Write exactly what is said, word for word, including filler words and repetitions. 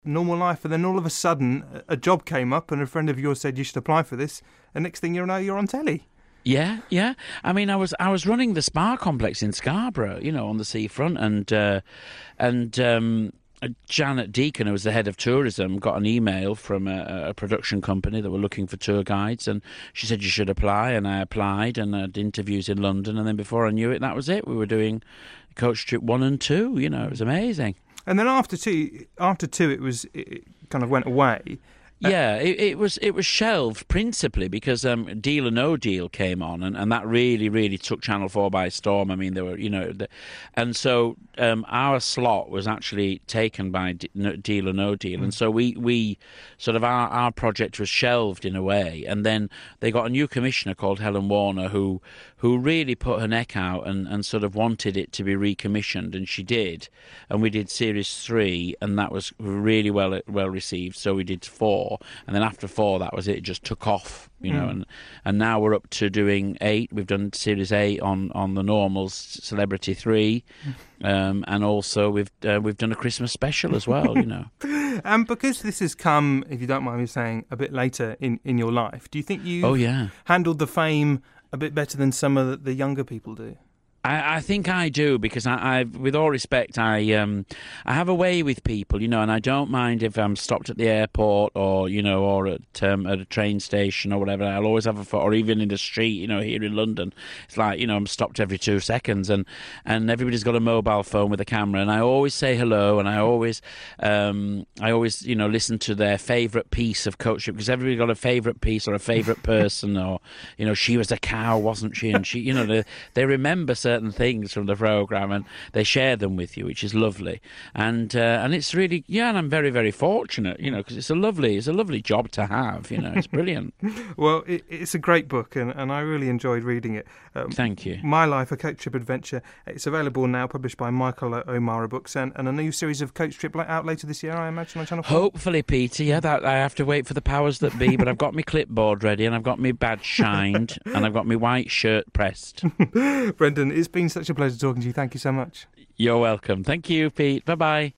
normal life, and then all of a sudden a job came up and a friend of yours said you should apply for this, and next thing you know you're on telly. Yeah, yeah. I mean, I was I was running the spa complex in Scarborough, you know, on the seafront, and uh, and um, Janet Deacon, who was the head of tourism, got an email from a, a production company that were looking for tour guides, and she said you should apply, and I applied, and I had interviews in London, and then before I knew it, that was it. We were doing Coach Trip one and two. You know, it was amazing. And then after two, after two, it was it kind of went away. Yeah, it, it was it was shelved principally because um, Deal or No Deal came on, and, and that really, really took Channel four by storm. I mean, there were, you know, the, and so um, our slot was actually taken by D- no, Deal or No Deal, mm. and so we, we sort of our, our project was shelved in a way, and then they got a new commissioner called Helen Warner who who really put her neck out and, and sort of wanted it to be recommissioned, and she did, and we did series three, and that was really well well received. So we did four. And then after four, that was it. It just took off, you know. Mm. And and now we're up to doing eight. We've done series eight on, on the normals, Celebrity three, um, and also we've uh, we've done a Christmas special as well, you know. And because this has come, if you don't mind me saying, a bit later in, in your life, do you think you oh, yeah. handled the fame a bit better than some of the, the younger people do? I, I think I do, because I, I, with all respect, I um, I have a way with people, you know, and I don't mind if I'm stopped at the airport or, you know, or at um, at a train station or whatever. I'll always have a photo, or even in the street, you know, here in London. It's like, you know, I'm stopped every two seconds, and, and everybody's got a mobile phone with a camera, and I always say hello, and I always, um, I always, you know, listen to their favourite piece of Coach Trip, because everybody's got a favourite piece or a favourite person, or, you know, she was a cow, wasn't she? And she, you know, they, they remember certain certain things from the programme, and they share them with you, which is lovely. And uh, and it's really, yeah, and I'm very, very fortunate, you know, because it's a lovely, it's a lovely job to have, you know, it's brilliant. Well, it, it's a great book, and, and I really enjoyed reading it. Um, Thank you. My Life, a Coach Trip Adventure. It's available now, published by Michael O'Mara Books, and, and a new series of Coach Trip out later this year, I imagine, on Channel four. Hopefully, Peter, yeah, that I have to wait for the powers that be, but I've got my clipboard ready, and I've got my badge shined, and I've got my white shirt pressed. Brendan, it's been such a pleasure talking to you. Thank you so much. You're welcome. Thank you, Pete. Bye-bye.